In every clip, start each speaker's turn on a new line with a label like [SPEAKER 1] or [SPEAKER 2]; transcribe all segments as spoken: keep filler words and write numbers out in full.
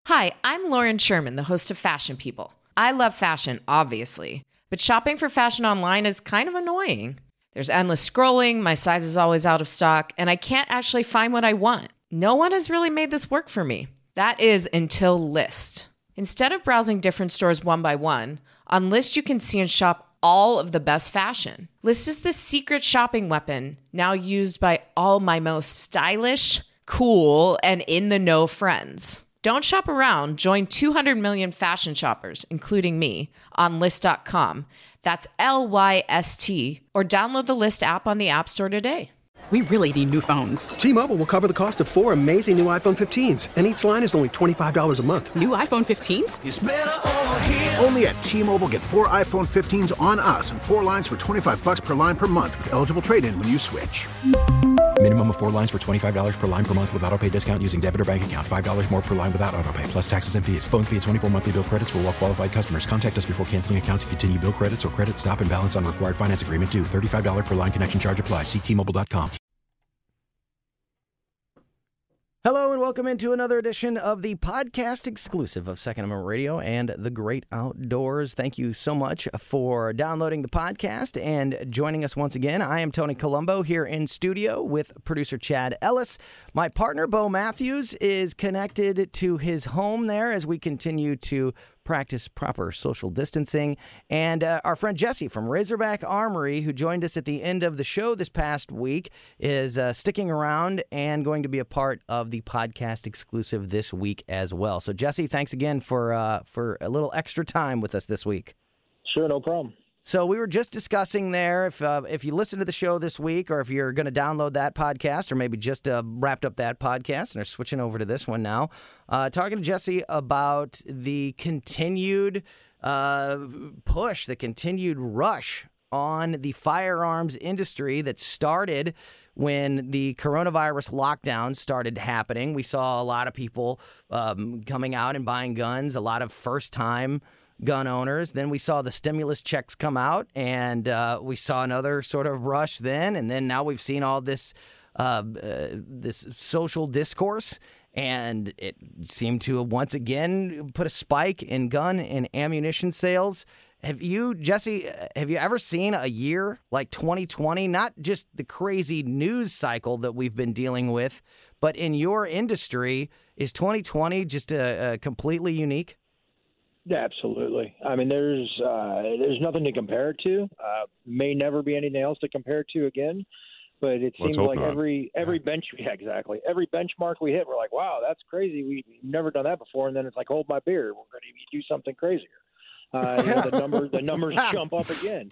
[SPEAKER 1] Hi, I'm Lauren Sherman, the host of Fashion People. I love fashion, obviously, but shopping for fashion online is kind of annoying. There's endless scrolling, my size is always out of stock, and I can't actually find what I want. No one has really made this work for me. That is until Lyst. Instead of browsing different stores one by one, on Lyst you can see and shop all of the best fashion. Lyst is the secret shopping weapon now used by all my most stylish, cool, and in-the-know friends. Don't shop around. Join two hundred million fashion shoppers, including me, on Lyst dot com. That's L Y S T. Or download the Lyst app on the App Store today.
[SPEAKER 2] We really need new phones.
[SPEAKER 3] T-Mobile will cover the cost of four amazing new iPhone fifteens, and each line is only twenty-five dollars a month.
[SPEAKER 2] New iPhone fifteens?
[SPEAKER 4] It's better over here. Only at T-Mobile, get four iPhone fifteens on us and four lines for twenty-five dollars per line per month with eligible trade-in when you switch.
[SPEAKER 5] Minimum of four lines for twenty-five dollars per line per month with autopay discount using debit or bank account. five dollars more per line without autopay, plus taxes and fees. Phone fee at twenty-four monthly bill credits for well-qualified customers. Contact us before canceling account to continue bill credits or credit stop and balance on required finance agreement due. thirty-five dollars per line connection charge applies. See T Mobile dot com.
[SPEAKER 6] Hello and welcome into another edition of the podcast exclusive of Second Amendment Radio and the Great Outdoors. Thank you so much for downloading the podcast and joining us once again. I am Tony Colombo here in studio with producer Chad Ellis. My partner, Bo Matthews, is connected to his home there as we continue to practice proper social distancing. And uh, our friend Jesse from Razorback Armory, who joined us at the end of the show this past week, is uh, sticking around and going to be a part of the podcast exclusive this week as well. So, Jesse, thanks again for uh, for a little extra time with us this week.
[SPEAKER 7] Sure, no problem.
[SPEAKER 6] So we were just discussing there, if uh, if you listen to the show this week, or if you're going to download that podcast, or maybe just uh, wrapped up that podcast and are switching over to this one now, uh, talking to Jesse about the continued uh, push, the continued rush on the firearms industry that started when the coronavirus lockdown started happening. We saw a lot of people um, coming out and buying guns, a lot of first-time gun owners. Then we saw the stimulus checks come out, and uh, we saw another sort of rush then. And then now we've seen all this uh, uh, this social discourse, and it seemed to once again put a spike in gun and ammunition sales. Have you, Jesse, have you ever seen a year like twenty twenty? Not just the crazy news cycle that we've been dealing with, but in your industry, is twenty twenty just a, a completely unique?
[SPEAKER 7] Yeah, absolutely. I mean, there's uh, there's nothing to compare it to. Uh, may never be anything else to compare it to again. But it
[SPEAKER 8] Let's
[SPEAKER 7] seems
[SPEAKER 8] hope
[SPEAKER 7] like
[SPEAKER 8] not.
[SPEAKER 7] every every bench, yeah, exactly. Every benchmark we hit, we're like, wow, that's crazy. We've never done that before. And then it's like, hold my beer. We're going to do something crazier. Uh, you know, the numbers the numbers jump up again.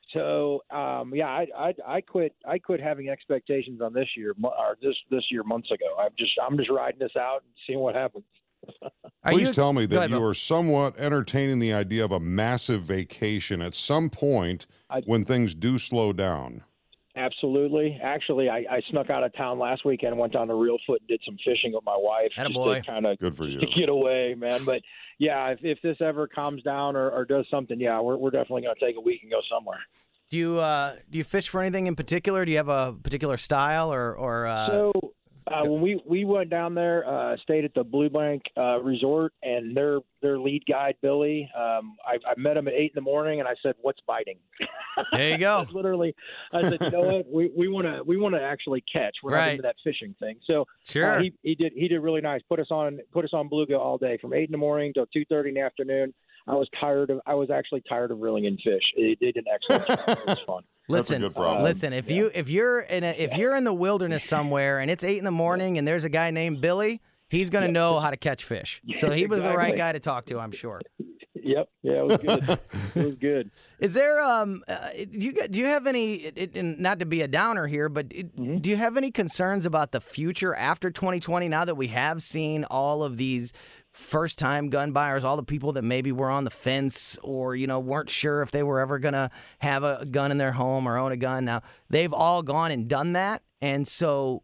[SPEAKER 7] So um, yeah, I, I I quit I quit having expectations on this year or this this year months ago. I'm just I'm just riding this out and seeing what happens.
[SPEAKER 8] Please
[SPEAKER 6] you,
[SPEAKER 8] tell me that
[SPEAKER 6] ahead,
[SPEAKER 8] you
[SPEAKER 6] Bill.
[SPEAKER 8] are somewhat entertaining the idea of a massive vacation at some point
[SPEAKER 7] I,
[SPEAKER 8] when things do slow down.
[SPEAKER 7] Absolutely. Actually, I, I snuck out of town last weekend and went down to Reelfoot and did some fishing with my wife.
[SPEAKER 6] Attaboy.
[SPEAKER 7] Just to kind of
[SPEAKER 8] Good for you.
[SPEAKER 7] to get away, man. But yeah, if, if this ever calms down or, or does something, yeah, we're we're definitely going to take a week and go somewhere.
[SPEAKER 6] Do you uh, do you fish for anything in particular? Do you have a particular style or or? Uh...
[SPEAKER 7] So uh, when we, we went down there, uh, stayed at the Blue Bank uh, Resort, and their their lead guide Billy, um, I, I met him at eight in the morning, and I said, "What's biting?"
[SPEAKER 6] There you go.
[SPEAKER 7] Literally, I said, "You know what? We we want to we want to actually catch. We're
[SPEAKER 6] Right.
[SPEAKER 7] not into that fishing thing." So
[SPEAKER 6] Sure.
[SPEAKER 7] uh, he he did he did really nice. Put us on put us on bluegill all day from eight in the morning till two thirty in the afternoon. I was tired of I was actually tired of reeling in fish. It, it did an excellent job. It was fun.
[SPEAKER 6] Listen,
[SPEAKER 8] good problem.
[SPEAKER 6] listen. If
[SPEAKER 7] Yeah.
[SPEAKER 6] you if you're in a, if you're in the wilderness somewhere and it's eight in the morning and there's a guy named Billy, he's gonna know how to catch fish. So he was the right
[SPEAKER 7] Exactly.
[SPEAKER 6] guy to talk to, I'm sure.
[SPEAKER 7] Yep. Yeah, it was good. It was good.
[SPEAKER 6] Is there um uh, do you do you have any it, it, and not to be a downer here, but it,
[SPEAKER 7] Mm-hmm.
[SPEAKER 6] do you have any concerns about the future after twenty twenty? Now that we have seen all of these first-time gun buyers, all the people that maybe were on the fence or you know weren't sure if they were ever gonna have a gun in their home or own a gun. Now they've all gone and done that, and so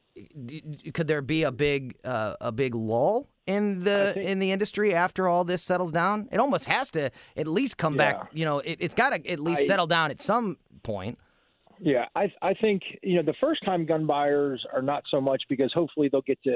[SPEAKER 6] d- d- could there be a big uh, a big lull in the
[SPEAKER 7] think-
[SPEAKER 6] in the industry after all this settles down? It almost has to at least come
[SPEAKER 7] Yeah.
[SPEAKER 6] back. You know, it, it's got to at least
[SPEAKER 7] I-
[SPEAKER 6] settle down at some point.
[SPEAKER 7] Yeah, I I think you know the first time gun buyers are not so much because hopefully they'll get to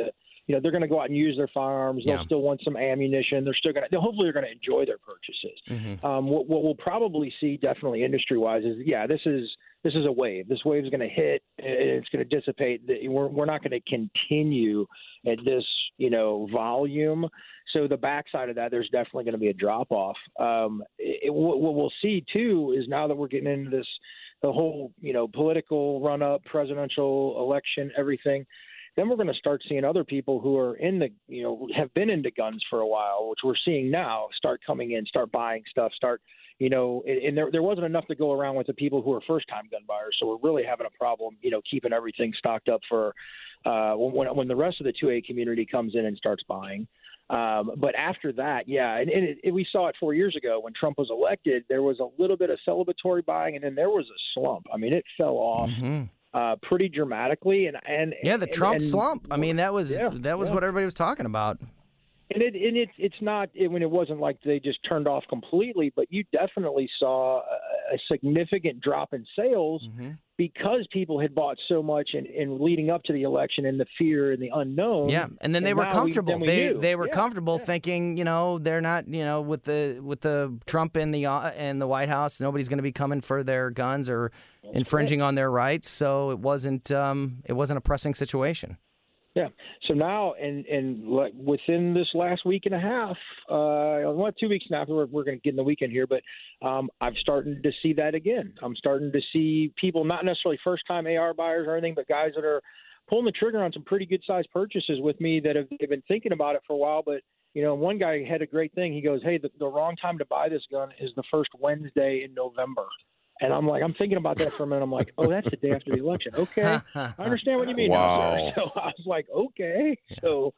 [SPEAKER 7] you know, they're going to go out and use their firearms. They'll
[SPEAKER 6] Yeah.
[SPEAKER 7] still want some ammunition. They're still going to, hopefully they're going to enjoy their purchases.
[SPEAKER 6] Mm-hmm.
[SPEAKER 7] Um, what, what we'll probably see definitely industry wise is, yeah, this is, this is a wave. This wave is going to hit and it's going to dissipate. We're, we're not going to continue at this, you know, volume. So the backside of that, there's definitely going to be a drop off. Um, it, what, what we'll see too is now that we're getting into this, the whole, you know, political run up, presidential election, everything, then we're going to start seeing other people who are in the, you know, have been into guns for a while, which we're seeing now, start coming in, start buying stuff, start, you know, and, and there there wasn't enough to go around with the people who are first-time gun buyers. So we're really having a problem, you know, keeping everything stocked up for uh, when when the rest of the two A community comes in and starts buying. Um, but after that, yeah, and, and it, it, we saw it four years ago when Trump was elected. There was a little bit of celebratory buying, and then there was a slump. I mean, it fell off. Mm-hmm. Uh, pretty dramatically, and and
[SPEAKER 6] yeah, the Trump
[SPEAKER 7] and, and,
[SPEAKER 6] slump. I mean, that was
[SPEAKER 7] yeah,
[SPEAKER 6] that was
[SPEAKER 7] yeah.
[SPEAKER 6] what everybody was talking about.
[SPEAKER 7] And it and it it's not. I mean, it wasn't like they just turned off completely, but you definitely saw a, a significant drop in sales
[SPEAKER 6] mm-hmm.
[SPEAKER 7] because people had bought so much in, in leading up to the election and the fear and the unknown.
[SPEAKER 6] Yeah, and then they
[SPEAKER 7] and
[SPEAKER 6] were
[SPEAKER 7] now
[SPEAKER 6] comfortable.
[SPEAKER 7] We, we
[SPEAKER 6] they
[SPEAKER 7] knew.
[SPEAKER 6] they were
[SPEAKER 7] yeah,
[SPEAKER 6] comfortable
[SPEAKER 7] yeah.
[SPEAKER 6] thinking, you know, they're not, you know, with the with the Trump in the uh, in the White House, nobody's going to be coming for their guns or That's infringing right. on their rights. So it wasn't um, it wasn't a pressing situation.
[SPEAKER 7] Yeah. So now, and and like within this last week and a half, uh, well, two weeks now, we're we're going to get in the weekend here, but um, I'm starting to see that again. I'm starting to see people, not necessarily first-time A R buyers or anything, but guys that are pulling the trigger on some pretty good-sized purchases with me that have they've been thinking about it for a while. But you know, one guy had a great thing. He goes, "Hey, the, the wrong time to buy this gun is the first Wednesday in November." And I'm like, I'm thinking about that for a minute. I'm like, oh, that's the day after the election. Okay, I understand what you mean.
[SPEAKER 8] Wow.
[SPEAKER 7] So I was like, okay. So,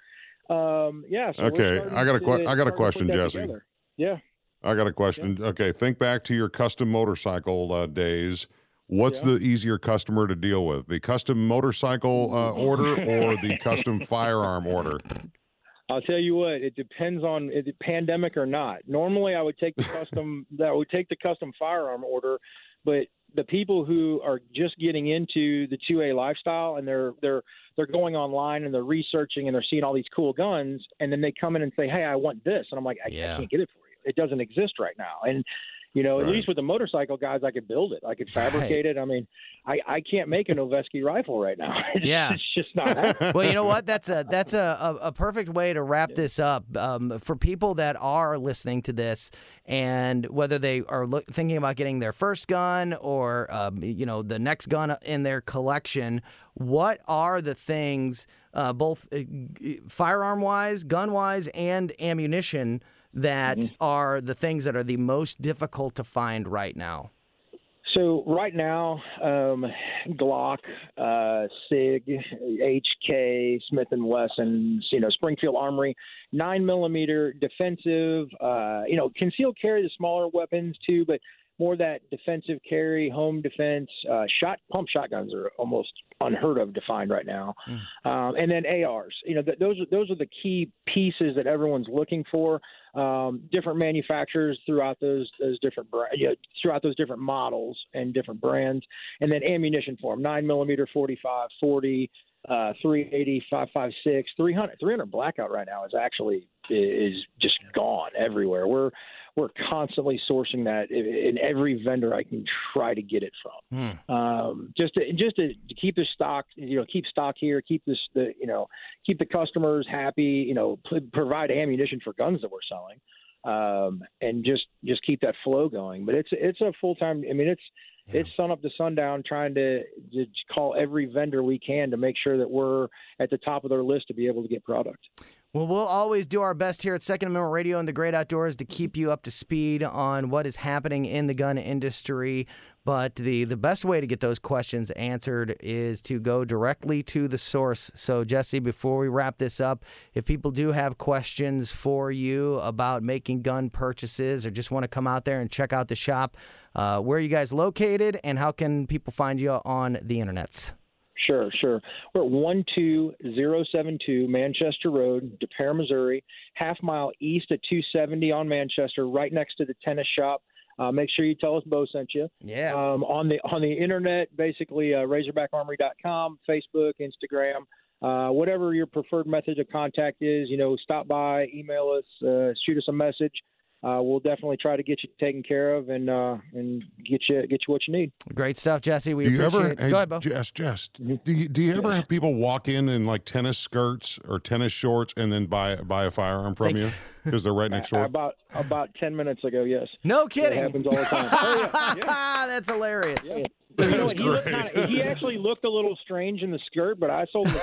[SPEAKER 7] um, yeah. So
[SPEAKER 8] okay, I got a que- I got a question, Jesse.
[SPEAKER 7] Together. Yeah.
[SPEAKER 8] I got a question. Yeah. Okay, think back to your custom motorcycle uh, days. What's
[SPEAKER 7] yeah.
[SPEAKER 8] the easier customer to deal with, the custom motorcycle uh, order or the custom firearm order?
[SPEAKER 7] I'll tell you what, it depends on is it pandemic or not. Normally I would take the custom that would take the custom firearm order, but the people who are just getting into the two A lifestyle and they're they're they're going online and they're researching and they're seeing all these cool guns and then they come in and say, "Hey, I want this." And I'm like, I,
[SPEAKER 6] yeah.
[SPEAKER 7] I can't get it for you. It doesn't exist right now. And you know,
[SPEAKER 8] right.
[SPEAKER 7] at least with the motorcycle guys, I could build it. I could fabricate right. it. I mean, I, I can't make a Noveske rifle right now. It's,
[SPEAKER 6] yeah,
[SPEAKER 7] it's just not happening.
[SPEAKER 6] Well, you know what? That's a that's a, a, a perfect way to wrap this up. Um, for people that are listening to this, and whether they are look, thinking about getting their first gun or um, you know the next gun in their collection, what are the things, uh, both uh, firearm wise, gun wise, and ammunition, that mm-hmm. are the things that are the most difficult to find right now?
[SPEAKER 7] So right now, um, Glock, uh, SIG, H K, Smith and Wesson, you know, Springfield Armory, nine millimeter defensive, uh, you know, concealed carry, the smaller weapons too, but more that defensive carry, home defense, uh, shot pump shotguns are almost unheard of to find right now, mm. um, and then A Rs. You know, th- those are those are the key pieces that everyone's looking for. Um, different manufacturers throughout those those different bra- you know, throughout those different models and different brands, and then ammunition for them: nine millimeter, forty-five, forty, uh, three eighty, five five six, three hundred. three hundred blackout right now is actually is just gone everywhere. We're we're constantly sourcing that in every vendor I can try to get it from. Hmm. Um, just to, just to keep the stock, you know, keep stock here, keep this, the, you know, keep the customers happy, you know, p- provide ammunition for guns that we're selling, um, and just, just keep that flow going. But it's, it's a full time, I mean, it's, yeah. it's sun up to sundown trying to, to call every vendor we can to make sure that we're at the top of their list to be able to get product.
[SPEAKER 6] Well, we'll always do our best here at Second Amendment Radio and the Great Outdoors to keep you up to speed on what is happening in the gun industry. But the, the best way to get those questions answered is to go directly to the source. So, Jesse, before we wrap this up, if people do have questions for you about making gun purchases or just want to come out there and check out the shop, uh, where are you guys located and how can people find you on the internets?
[SPEAKER 7] Sure, sure. We're at one two zero seven two Manchester Road, De Pere, Missouri, half mile east of two seventy on Manchester, right next to the tennis shop. Uh, make sure you tell us Bo sent you.
[SPEAKER 6] Yeah.
[SPEAKER 7] Um, on the on the internet, basically uh, razorback armory dot com, Facebook, Instagram. uh, whatever your preferred method of contact is, you know, stop by, email us, uh, shoot us a message. Uh, we'll definitely try to get you taken care of and uh, and get you get you what you need.
[SPEAKER 6] Great stuff, Jesse. We
[SPEAKER 8] do you
[SPEAKER 6] appreciate
[SPEAKER 8] ever,
[SPEAKER 6] it.
[SPEAKER 8] hey,
[SPEAKER 6] Go ahead, Bo.
[SPEAKER 8] Jess, Jess, do you, do you ever have people walk in in like tennis skirts or tennis shorts and then buy buy a firearm from you because they're right next door?
[SPEAKER 7] About about ten minutes ago, yes.
[SPEAKER 6] No kidding.
[SPEAKER 7] That happens all the time. Oh, yeah. Yeah.
[SPEAKER 6] That's hilarious.
[SPEAKER 7] Yeah. You know, he, looked kinda, he actually looked a little strange in the skirt, but I sold him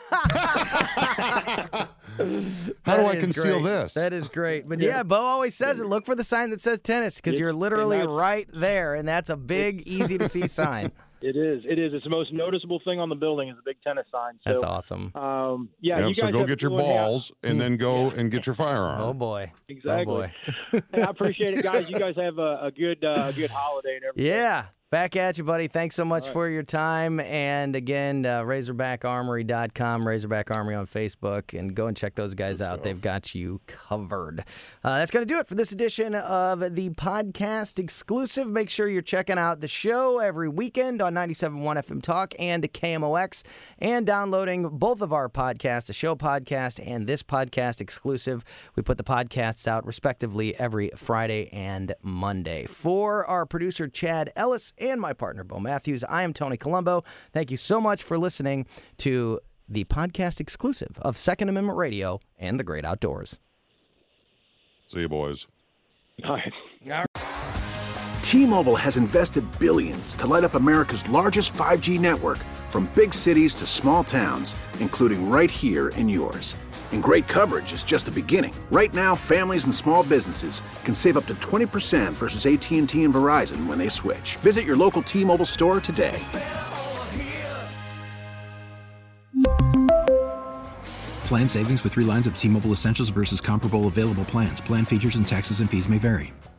[SPEAKER 7] the
[SPEAKER 8] How do I
[SPEAKER 6] is
[SPEAKER 8] conceal
[SPEAKER 6] great.
[SPEAKER 8] this?
[SPEAKER 6] That is great. But yeah, Bo always says it. Look for the sign that says tennis because you're literally
[SPEAKER 7] and I-
[SPEAKER 6] right there, and that's a big, easy to see sign.
[SPEAKER 7] It is. It is. It's the most noticeable thing on the building is a big tennis sign. So,
[SPEAKER 6] That's awesome.
[SPEAKER 7] Um, yeah,
[SPEAKER 8] Yep,
[SPEAKER 7] you
[SPEAKER 8] so
[SPEAKER 7] guys
[SPEAKER 8] go
[SPEAKER 7] have
[SPEAKER 8] get your
[SPEAKER 7] to go in
[SPEAKER 8] balls and then go and get your firearm.
[SPEAKER 6] Oh boy.
[SPEAKER 7] Exactly.
[SPEAKER 6] Oh boy.
[SPEAKER 7] Hey, I appreciate it, guys. You guys have a, a good uh, a good holiday and everything.
[SPEAKER 6] Yeah. Back at you, buddy. Thanks so much for your time. And again, uh, razorback armory dot com, Razorback Armory on Facebook, and go and check those guys
[SPEAKER 8] Good
[SPEAKER 6] out.
[SPEAKER 8] stuff.
[SPEAKER 6] They've got you covered. Uh, that's going to do it for this edition of the podcast exclusive. Make sure you're checking out the show every weekend on ninety-seven point one F M Talk and K M O X, and downloading both of our podcasts, the show podcast and this podcast exclusive. We put the podcasts out respectively every Friday and Monday. For our producer, Chad Ellis, and my partner, Bo Matthews, I am Tony Colombo. Thank you so much for listening to the podcast exclusive of Second Amendment Radio and the Great Outdoors.
[SPEAKER 8] See you, boys.
[SPEAKER 7] All right.
[SPEAKER 4] T-Mobile has invested billions to light up America's largest five G network, from big cities to small towns, including right here in yours. And great coverage is just the beginning. Right now, families and small businesses can save up to twenty percent versus A T and T and Verizon when they switch. Visit your local T-Mobile store today.
[SPEAKER 5] Plan savings with three lines of T-Mobile Essentials versus comparable available plans. Plan features and taxes and fees may vary.